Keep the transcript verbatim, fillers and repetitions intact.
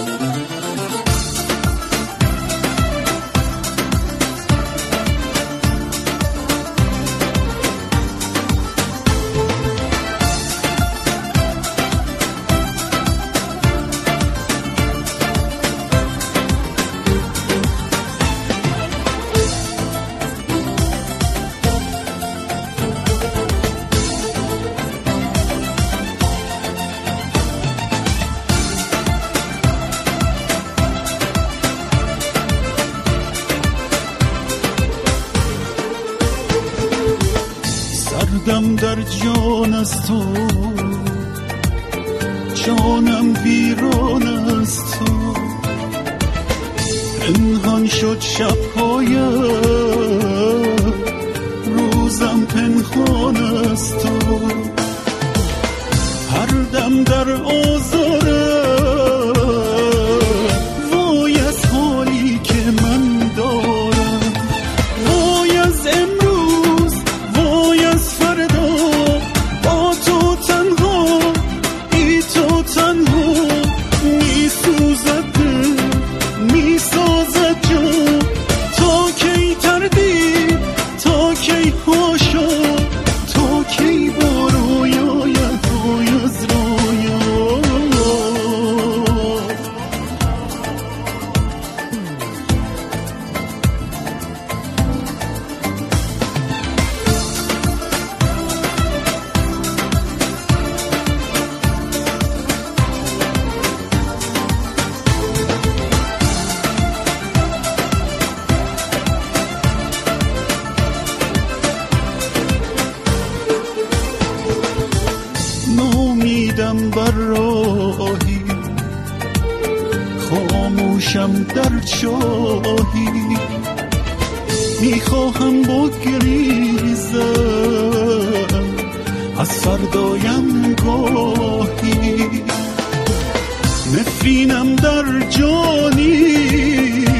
دم در جان از تو، جانم ویران از تو، پنهان شد شب‌هایم، روزم پنهان از تو، هر دم در آزارم، وای از حالی که من دارم، وای از امروز، وای از فردا، با تو تنها، بی تو تنها، می سوزد دل، می سازد جان، تا کی تردید، تا کی حاشا، تا کی با رویاید، وای از رویا. نامیدم بر راهی، خاموشم در چاهی، میخواهم بگریزم از فردایم گاهی، نفرینم در جانی،